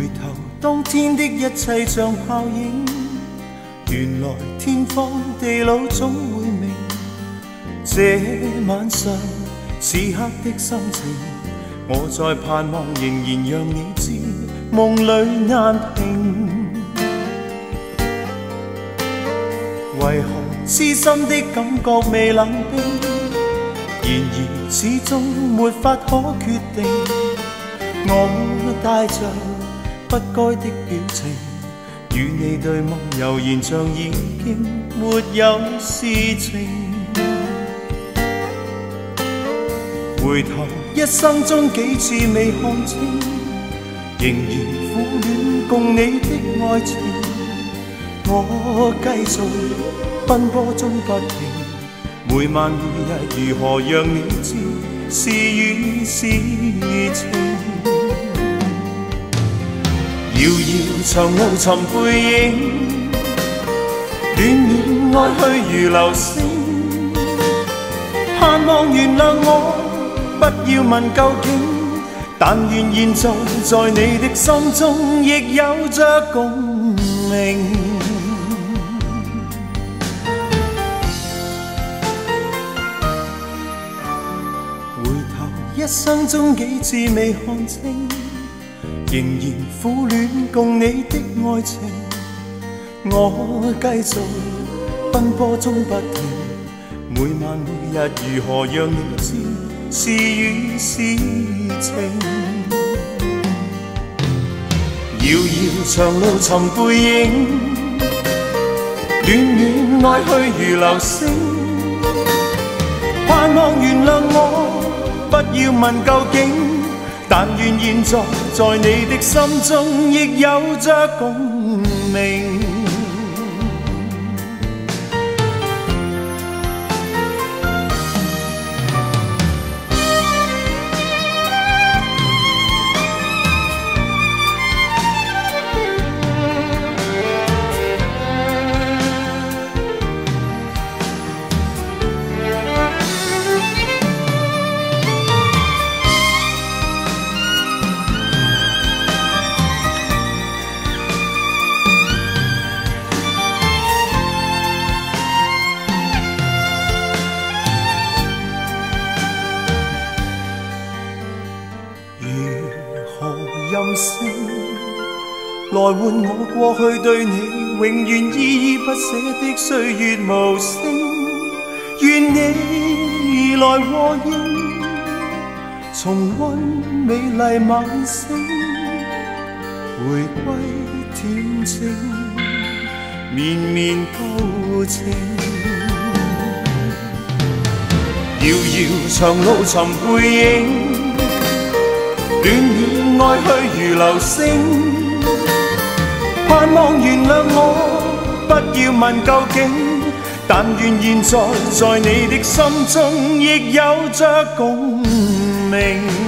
回頭，當天的一切像泡影，原來天荒地老總會明。這晚上此刻的心情，我在盼望，仍然讓你知，夢裏難平。為何痴心的感覺未冷冰？然而始終沒法可決定。我帶着不該的表情，與你對望，悠然像已經沒有事情。回頭一生中幾次未看清，仍然苦戀共你的愛情。我繼續奔波中不停，每晚每日如何讓你知是與是情。遙遙長路尋背影，戀戀愛去如流星。盼望原諒我，不要問究竟，但願現在在你的心中亦有着共鳴。回頭一生中幾次未看清，仍然苦戀共你的愛情。我繼續奔波中不停，每晚每日如何讓你知是與是情。遙遙長路尋背影，戀戀愛去如流星。盼望原諒我，不要問究竟，但願現在在你的心中亦有着共鳴。任性來換我過去對你永遠依依不捨的歲月無聲，願你來和應，重溫美麗晚星，回歸恬靜綿綿舊情。遙遙長路尋背影，戀戀愛去如流星。盼望原諒我，不要問究竟，但願現在在你的心中亦有着共鳴。